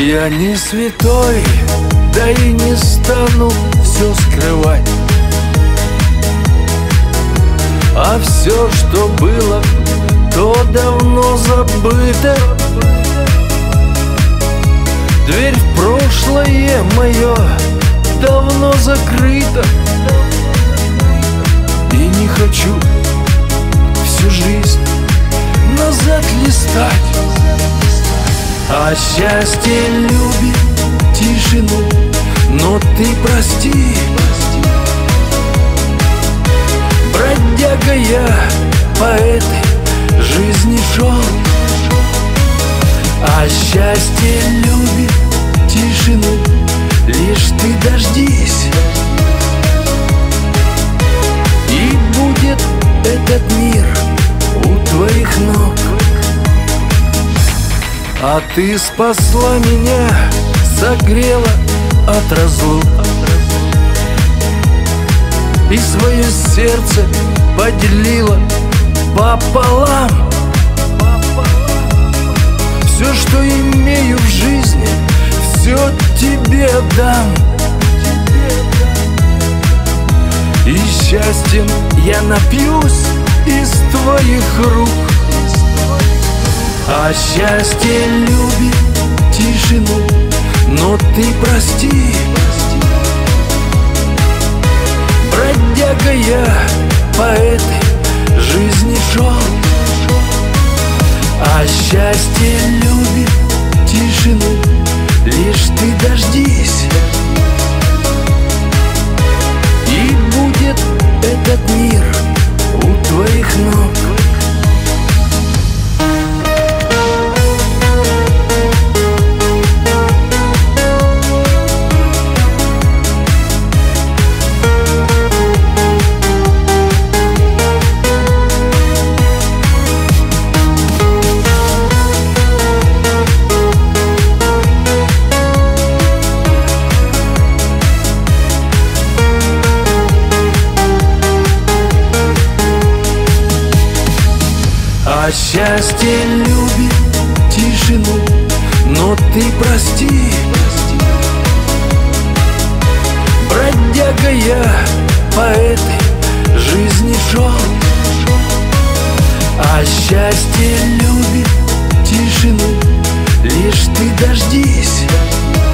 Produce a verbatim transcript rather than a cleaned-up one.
Я не святой, да и не стану все скрывать. А все, что было, то давно забыто. Дверь в прошлое мое давно закрыта. И не хочу всю жизнь назад листать. А счастье любит тишину, но ты прости, бродяга я по этой жизни шел. А счастье любит тишину, лишь ты дождись, и будет этот мир у твоих ног. А ты спасла меня, согрела от разлук, и свое сердце поделила пополам. Все, что имею в жизни, все тебе отдам. И счастьем я напьюсь из твоих рук. А счастье любит тишину, но ты прости, бродяга я по этой жизни шел. А счастье любит тишину, лишь ты дождись, и будет этот мир у твоих ног. А счастье любит тишину, но ты прости, бродяга я по этой жизни шел. А счастье любит тишину, лишь ты дождись,